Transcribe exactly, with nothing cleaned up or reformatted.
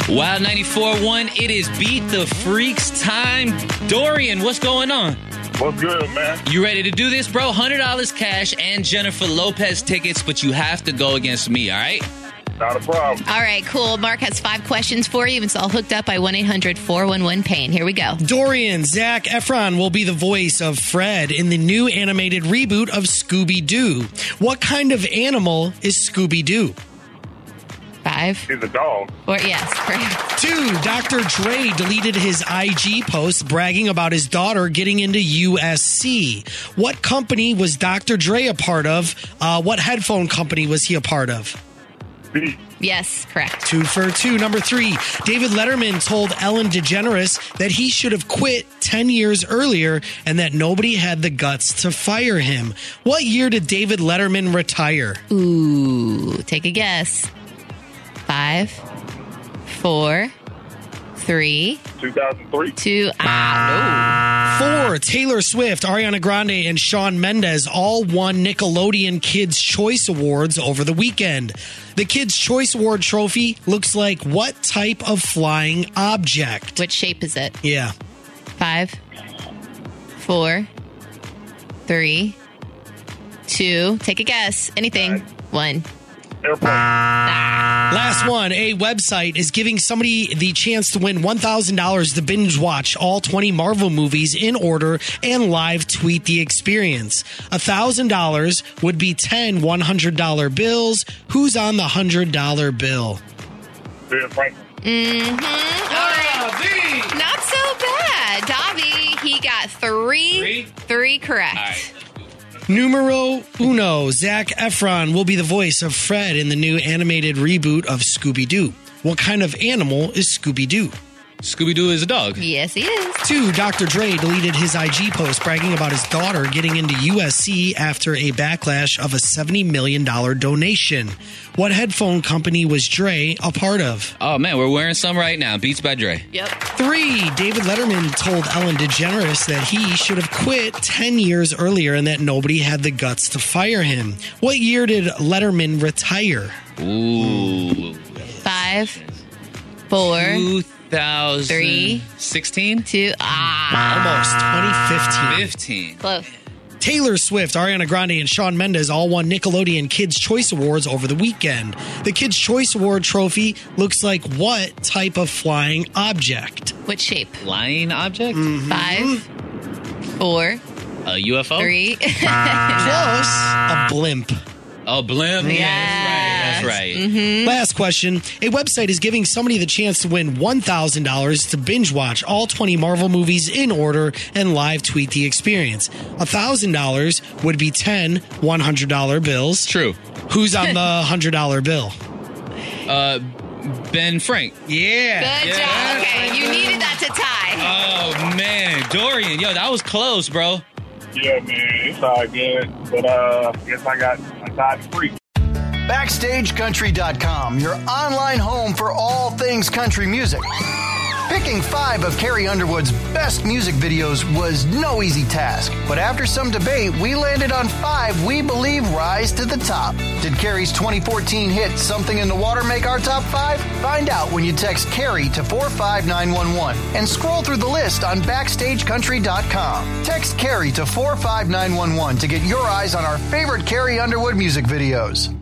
Wild ninety-four point one, it is Beat the Freaks time. Dorian, what's going on? What's good, man? You ready to do this, bro? one hundred dollars cash and Jennifer Lopez tickets, but you have to go against me, all right? Not a problem. All right, cool. Mark has five questions for you. It's all hooked up by one eight hundred four one one pain. Here we go. Dorian, Zac Efron will be the voice of Fred in the new animated reboot of Scooby-Doo. What kind of animal is Scooby-Doo? Five. He's a dog. Or yes, correct. Two, Doctor Dre deleted his I G post bragging about his daughter getting into U S C. What company was Doctor Dre a part of? Uh, what headphone company was he a part of? Beat. Yes, correct. Two for two. Number three, David Letterman told Ellen DeGeneres that he should have quit ten years earlier and that nobody had the guts to fire him. What year did David Letterman retire? Ooh, take a guess. Five, four, three, two thousand three. two. Ah, Four, Taylor Swift, Ariana Grande, and Shawn Mendes all won Nickelodeon Kids' Choice Awards over the weekend. The Kids' Choice Award trophy looks like what type of flying object? no. Which shape is it? Yeah. Five, four, three, two. Take a guess. Anything. One. Airplane. Last one, a website is giving somebody the chance to win one thousand dollars to binge watch all twenty Marvel movies in order and live tweet the experience. one thousand dollars would be ten one hundred dollar bills. Who's on the one hundred dollar bill? Ben Franklin. Mm-hmm. All right. Not so bad. Dobby, he got three. Three? Three correct. All right. Numero uno, Zac Efron will be the voice of Fred in the new animated reboot of Scooby-Doo. What kind of animal is Scooby-Doo? Scooby-Doo is a dog. Yes, he is. Two, Doctor Dre deleted his I G post bragging about his daughter getting into U S C after a backlash of a seventy million dollars donation. What headphone company was Dre a part of? Oh, man, we're wearing some right now. Beats by Dre. Yep. Three, David Letterman told Ellen DeGeneres that he should have quit ten years earlier and that nobody had the guts to fire him. What year did Letterman retire? Ooh. Five, four, two thousand Three. sixteen? two. Ah, Almost, twenty fifteen. fifteen. close. Taylor Swift, Ariana Grande, and Shawn Mendes all won Nickelodeon Kids' Choice Awards over the weekend. The Kids' Choice Award trophy looks like what type of flying object? Which shape? Flying object? Five, four, A U F O? three. Close. A blimp. Oh, blimp. Yeah, that's right. That's right. Last question. A website is giving somebody the chance to win one thousand dollars to binge watch all twenty Marvel movies in order and live tweet the experience. one thousand dollars would be ten one hundred dollar bills. True. Who's on the one hundred dollar bill? Uh, Ben Frank. Yeah. Good Yeah. job. Okay, you needed that to tie. Oh, man. Dorian, yo, that was close, bro. Yeah, man. It's all good. But, uh, guess I got I got free. Backstage Country dot com, your online home for all things country music. Picking five of Carrie Underwood's best music videos was no easy task, but after some debate, we landed on five we believe rise to the top. Did Carrie's twenty fourteen hit Something in the Water make our top five? Find out when you text Carrie to four five nine one one and scroll through the list on Backstage Country dot com. Text Carrie to four five nine one one to get your eyes on our favorite Carrie Underwood music videos.